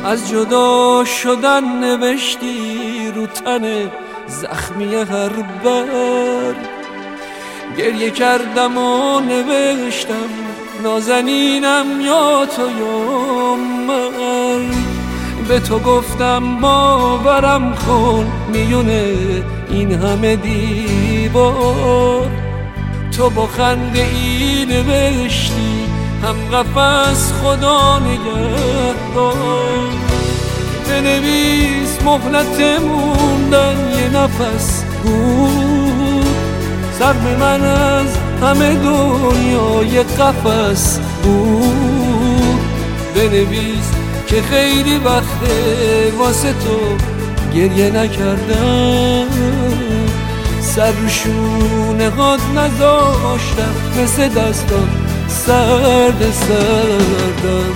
از جدا شدن نوشتی رو تن زخمی هر بر. گریه کردم و نوشتم نازنینم یا تو یا من. به تو گفتم باورم کن میونه این همه دیوار. تو با خنده ای نوشتی هم قفس خدا نگهدار. بنویس مهلت موندن یه نفس بود. سهم من از همه دنیای قفس بود. بنویس که خیلی وقته واسه تو گریه نکردم. سر رو شونه هات نذاشتم مثل دستان سرد سردم.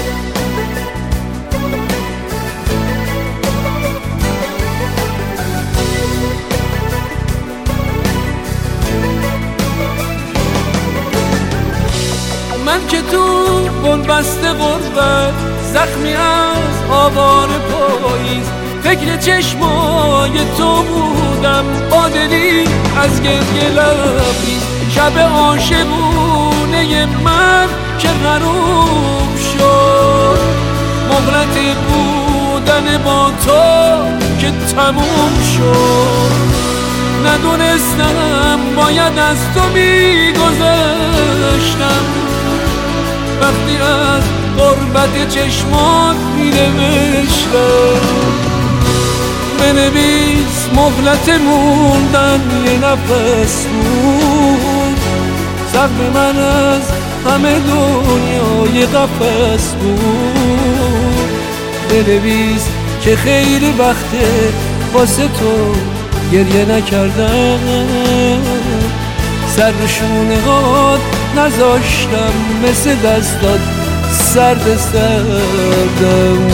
من که تو بنبست غربت زخمی از آوار پاییز فکر چشمای تو بودم با دلی از گریه لبریز. شب عاشقونه من که غروب شد مهلت بودن با تو که تموم شد. ندونستم باید از تو میگذشتم وقتی از غربت چشمات می‌نوشتم. بنویس مهلت موندن یه نفس بود. سهم من از همه دنیای قفس بود. بنویس که خیلی وقته واسه تو گریه نکردم. سر رو شونه هات نذاشتم مثل دستات سرد سردم.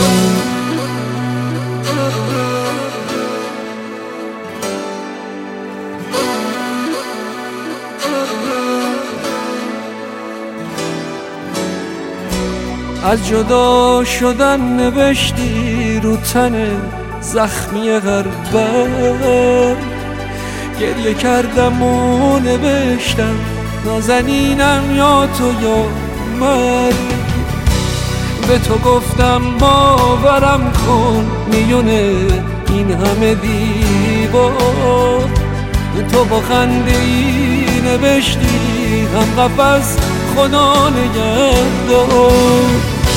از جدا شدن نوشتی رو تن زخمی هر بر. گریه کردم و نوشتم نازنینم یا تو یا من. به تو گفتم باورم کن میونه این همه دیوار. تو با خنده ای نوشتی هم قفس خدا نگهدار.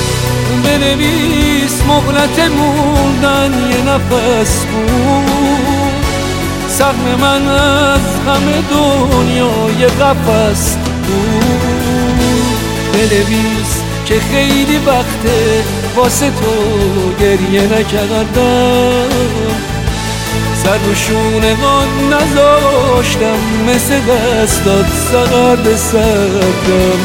بنویس مهلت موندن یه نفس بود. سهم من از همه دنیای قفس بود. بنویس که خیلی وقته واسه تو گریه نکردم. سر رو شونه هات نذاشتم مثل دستات سرد سردم.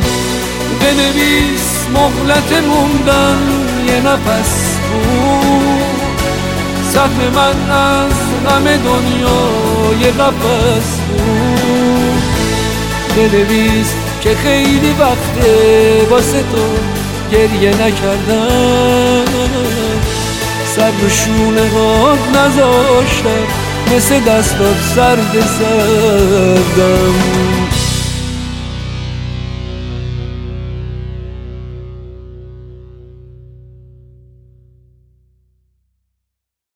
بنویس مهلت موندن یه نفس بود. سهم من از همه دنیای قفس بود. بنویس که خیلی وقته واسه تو گریه نکردم. سر رو شونه هات نذاشتم مثل دستات سرد سردم.